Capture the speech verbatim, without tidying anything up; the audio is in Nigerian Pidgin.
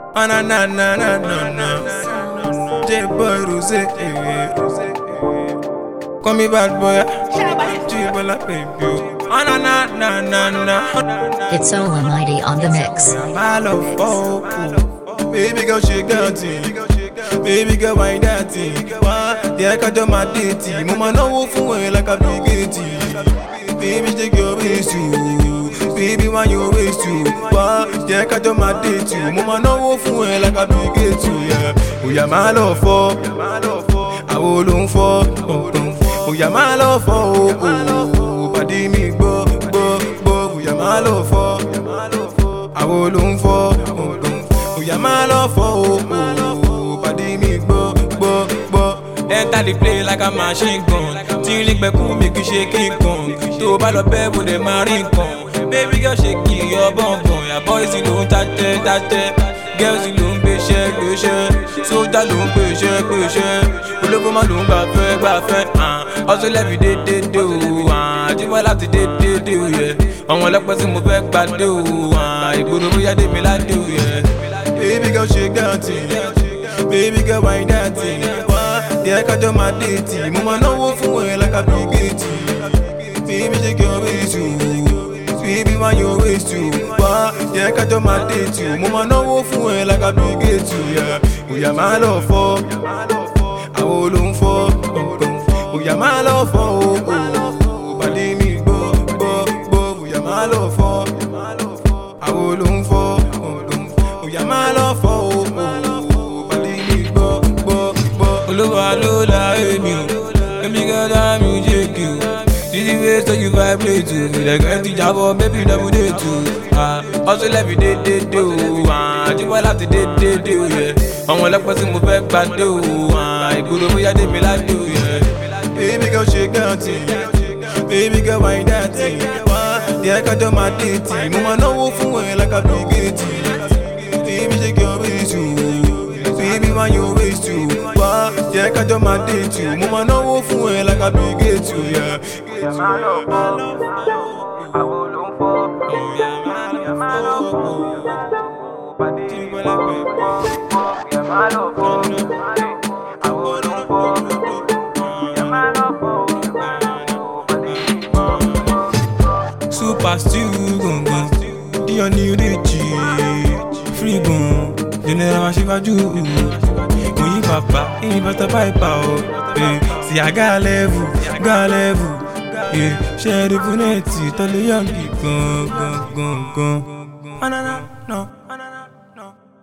Ah na na na na na na. J-Boy Rose. Call me bad boy. J-Boy baby. Ah na na na na na. It's Soul Almighty on the mix. My love for baby girl shake that thing. Baby girl wine that thing. Yeah, I do my dating. Mama no fun e like a big tea. Baby take your waist too. Baby why you waist too. Yeah, I do my dating. Mama no fun e like a big tea. Yeah, oh yeah my love for. I will long for. Oh yeah my love for. Oh, body me go go go. Oh yeah my love for. I will long for. Oh yeah my love for. Oh, body me go go go. Enter the play like a machine gun. Till it become make you shake it gun. To ball up with the marine gun. Baby girl shake your bum bum. Your boys you don't touch it, touch it. Girls you don't be shake, be shake. So that don't be shake, be shake. Pull up my don't bafe, bafe. Ah, hustle every day, day do. Ah, do what I have to day, day do. Yeah, I'm all up with some back, bad do. Ah, you go to where they me like do. Yeah, baby girl shake that thing. Baby girl wine that thing. Yeah, I do my dating. Mama no fun e like a big tea. Baby take your waist too. Baby why you waist too. Yeah, I do my dating. Mama no fun e like a big tea. Yeah, oh yeah my love for. I will long for. Oh yeah my love for. Oh, body me go go go. Oh yeah my love for. I will long for. Oh yeah my love for. Olúwa ló la èmi o, èmi gẹ́gẹ́ mi jẹ́ kí o. Títí wé so you vibrate to me, lẹ́gẹ̀ẹ́ ti jábọ̀ baby double day too. Hustle every day day day o, àjíwọ́ láti day day day o yẹ. Àwọn ọlọ́pàá tí mo fẹ́ gbà dé o, ìgboro bóyá dé mi ládé o yẹ. Baby girl shake that thing, baby girl wine that thing. Díẹ̀ kájọ́ máa dé tì, mo máa náwó fún ẹ like a big tea. Baby shake your waist too, baby why you waist too. Yeah, I do my date too. Mama no fun e like a big too. Yeah, yeah my love for. I will long for. Yeah my love for. Body me like baby. Yeah my love for. I will long for. Yeah my love for. Super stew gun gun. The only rich free gun. General Shivaju. Papa, he better buy power. Yeah, see I got level, got level. Yeah, share the bonnet, tell the young people, go, go, go, go. No, no, no, no.